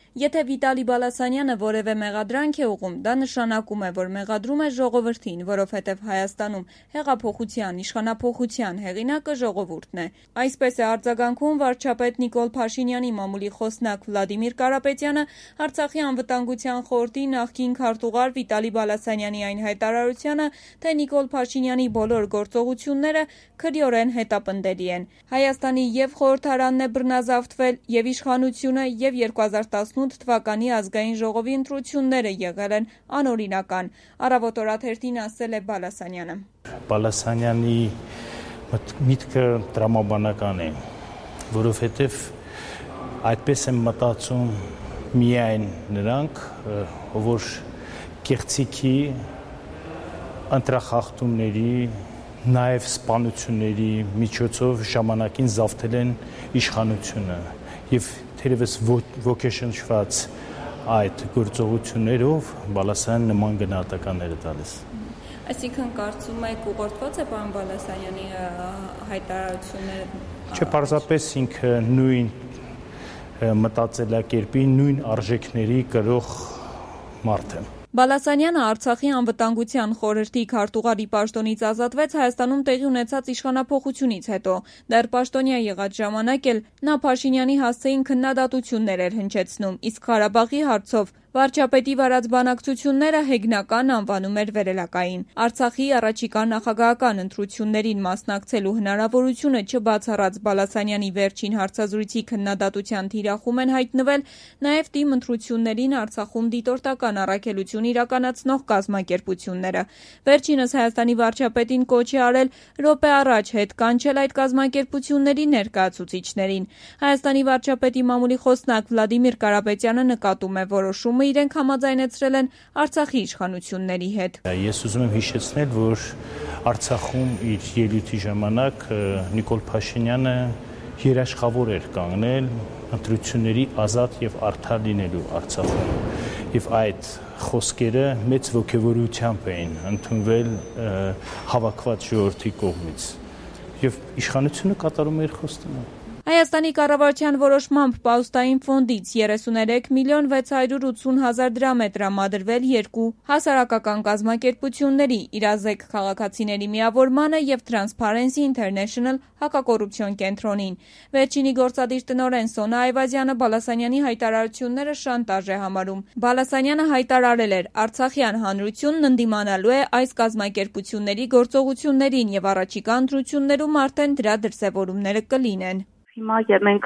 Եթե Վիտալի Բալասանյանը որևէ մեղադրանք է ուղղում, դա նշանակում է, որ մեղադրում է ժողովրդին, որովհետև Հայաստանում հեղափոխության, իշխանափոխության հեղինակը ժողովուրդն է։ Այսպես է արձագանքում վարչապետ Նիկոլ Փաշինյանի մամուլի խոսնակ Վլադիմիր Կարապետյանը Արցախի անվտանգության խորհրդի նախկին քարտուղար Վիտալի Բալասանյանի այն հայտարարությանը, թե Նիկոլ Փաշինյանի բոլոր գործողությունները քրեորեն հետապնդելի են։ Հայաստանի և խորհրդարանն է բռնազավթվել, և իշխանությունը, և 2018 թվականի ազգային ժողովի ընտրությունները եղել են անօրինական։ Առավոտ օրաթերթին ասել է Բալասանյանը։ Բալասանյանի միտքը տրամաբանական է, որովհետև այդպես են մտածում միայն նրանք, որ կեղծիքի, ընտրախախտումների, նաև սպանությունների միջոցով ժամանակին զավթել են իշխանությունը և թերևս ոգեշնչված այդ գործողություններով Բալասանյանը նման գնահատականներ է տալիս։ Այսինքն կարծում եք ուղղորդված է պարոն Բալասանյանի հայտարարությունները։ Չէ, պարզապես ինքը նույն մտածելակերպի, նույն արժեքների կրող մարդ է։ Բալասանյանը Արցախի անվտանգության խորհրդի քարտուղարի պաշտոնից ազատվեց Հայաստանում տեղի ունեցած իշխանափոխությունից հետո։ Դեռ պաշտոնյա եղած ժամանակ էլ նա Փաշինյանի հասցեին քննադատություններ էր հնչեցնում, իսկ Ղարաբաղի հարցով վարչապետի վարած բանակցությունները հեգնական անվանում էր վերելակային։ Արցախի առաջիկա նախագահական ընտրություններին մասնակցելու հնարավորությունը չբացառած Բալասանյանի վերջին հարցազրույցի քննադատության թիրախում են հայտնվել նաև թիմ ընտրություններին Արցախում դիտորդական առաքելություն իրականացնող կազմակերպությունները։ Վերջինս Հայաստանի վարչապետին կոչ է արել րոպե առաջ հետ կանչել այդ կազմակերպությունների ներկայացուցիչներին։ Հայաստանի վարչապետի մամուլի խոսնակ Վլադիմիր Կարապետյանը նկատում է որոշումը իրենք համաձայնեցրել են Արցախի իշխանությունների հետ։ Ես ուզում եմ հիշեցնել, որ Արցախում իր ելույթի ժամանակ Նիկոլ Փաշինյանը երաշխավոր էր կանգնել ընտրությունների ազատ և արդար լինելու Արցախում, և այդ խոսքերը մեծ ոգևորությամբ էին ընդունվել հավաքված ժողովրդի կողմից, և իշխանությունը կատարում էր խոստումը։ Հայաստանի կառավարության որոշմամբ Պաուստային ֆոնդից 33 միլիոն 680 հազար դրամ է տրամադրվել երկու հասարակական կազմակերպությունների՝ իրազեկ քաղաքացիների միավորմանը և Transparency International հակակոռուպցիոն կենտրոնին։ Վերջինի գործադիր տնօրեն Սոնա Այվազյանը Բալասանյանի հայտարարությունները շանտաժ է համարում։ Բալասանյանը հայտարարել էր՝ Արցախյան հանրությունն ընդդիմանալու է այս կազմակերպությունների գործողություններին և առաջիկա ընտրություններում արդեն դրա դրսևորումները կլինեն։ Հիմա մենք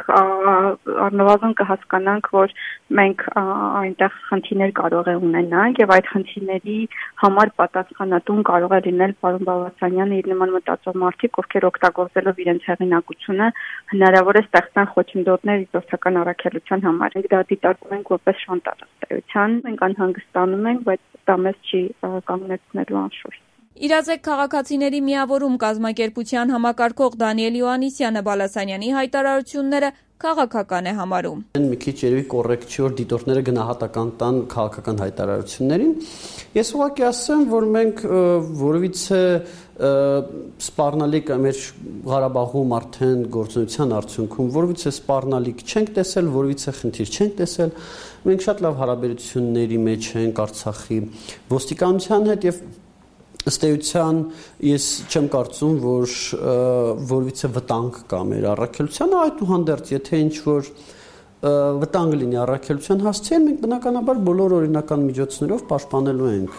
առնվազն կհասկանանք, որ մենք այնտեղ խնդիրներ կարող է ունենանք եւ այդ խնդիրների համար պատասխանատուն կարող է լինել պարոն Բալասանյանը իր նման մտածող մարդիկ, ովքեր օգտագործելով իրենց հեղինակությունը հնարավոր է ստեղծեն խոչընդոտներ դրոցական առաքելության համար։ Մենք դա դիտարկում ենք որպես շանտաժ ըստ էության, մենք անհանգստանում ենք, բայց դա մեզ չի կանգնեցնելու անշուշտ։ Իրազեկ քաղաքացիների միավորում կազմակերպության համակարգող Դանիել Յոհաննիսյանը Բալասանյանի հայտարարությունները քաղաքական է համարում։ Մի քիչ երևի կոռեկտ չի, որ դիտորդները գնահատական տան քաղաքական հայտարարություններին։ Ես ուղղակի ասեմ, որ մենք որևիցե սպառնալիք մեր Ղարաբաղում արդեն գործունեության արդյունքում որևիցե սպառնալիք չենք տեսել, որևիցե խնդիր չենք տեսել։ Մենք շատ լավ հարաբերությունների մեջ ենք Արցախի ոստիկանության հետ եւ ըստ էության ես չեմ կարծում, որ որևիցե վտանգ կա մեր առաքելությանը, այդուհանդերձ եթե ինչ-որ վտանգ լինի առաքելության հասցեին, մենք բնականաբար բոլոր օրինական միջոցներով պաշտպանելու ենք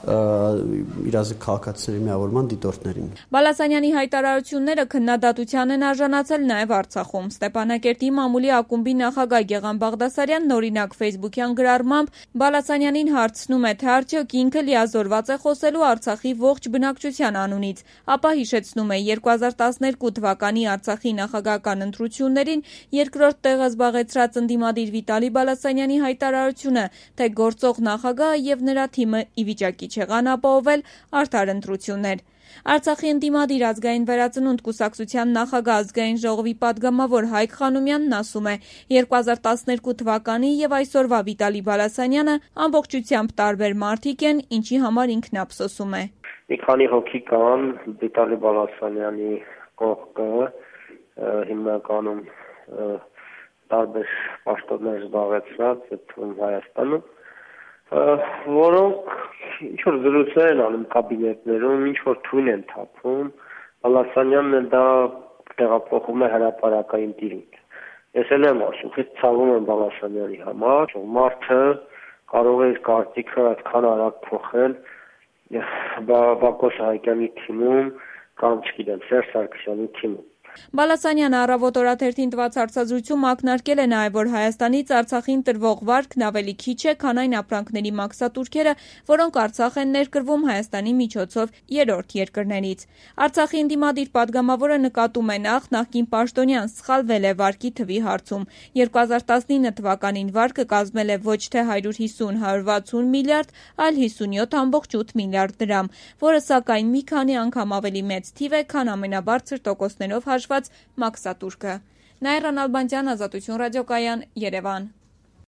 իրազեկ քաղաքացիների միավորման դիտորդներին։ Բալասանյանի հայտարարությունները քննադատության են արժանացել նաև Արցախում։ Ստեփանակերտի մամուլի ակումբի նախագահ Գեղամ Բաղդասարյանն օրինակ ֆեյսբուքյան գրառմամբ Բալասանյանին հարցնում է, թե արդյոք ինքը լիազորված է խոսելու Արցախի ողջ բնակչության անունից, ապա հիշեցնում է 2012 թվականի Արցախի նախագահական ընտրություններին երկրորդ տեղը զբաղեցրած ընդդիմադիր Վիտալի Բալասանյանի հայտարարությունը, թե գործող նախագահը եւ նրա թիմը ի վիճակի չեղան ապահովել արդար ընտրություններ։ Արցախի ընդդիմադիր ազգային վերածնունդ կուսակցության նախագահ ազգային ժողովի падգամավոր Հայկ Խանոմյանն ասում է, 2012 թվականի եւ այսօրվա Վիտալի Բալասանյանը ամբողջությամբ տարբեր մարդիկ են, ինչի համար ինքն ափսոսում է։ Մի քանի հոգի կան Վիտալի Բալասանյանի կողքը հիմնականում տարբեր պաշտոններ զբաղեցրած, այդ թվում Հայաստանում, որոնք ինչ-որ զրույցներ են անում կաբինետներում, ինչ-որ թույն են թափում, Բալասանյանն էլ դա տեղափոխում է հրապարակային տիրույթ։ Ես էլ եմ ասում, թե ցավում եմ Բալասանյանի համար, մարդը կարող է իր կարծիքը այդքան արագ փոխել Բակո Սահակյանի թիմում կամ, չգիտեմ, Սերժ Սարգսյանի թիմում։ Բալասանյանը Առավոտ օրաթերթին տված հարցազրույցում ակնարկել է նաև, որ Հայաստանից Արցախին տրվող վարկն ավելի քիչ է, քան այն ապրանքների մաքսատուրքերը, որոնք Արցախ են ներկրվում Հայաստանի միջոցով երրորդ երկրներից։ Արցախի ընդդիմադիր падգամավորը նկատում է նախկին պաշտոնյան սխալվել է վարկի թվի հարցում։ 2019 թվականին վարկը կազմել է ոչ թե 150-160 միլիարդ, այլ 57.8 միլիարդ դրամ, որը սակայն մի քանի անգամ ավելի մեծ թիվ է, քան ամենաբարձր տոկոսներով մաքսատուրքը։ Նաիրա Նալբանդյան, Ազատություն ռադիոկայան, Երևան։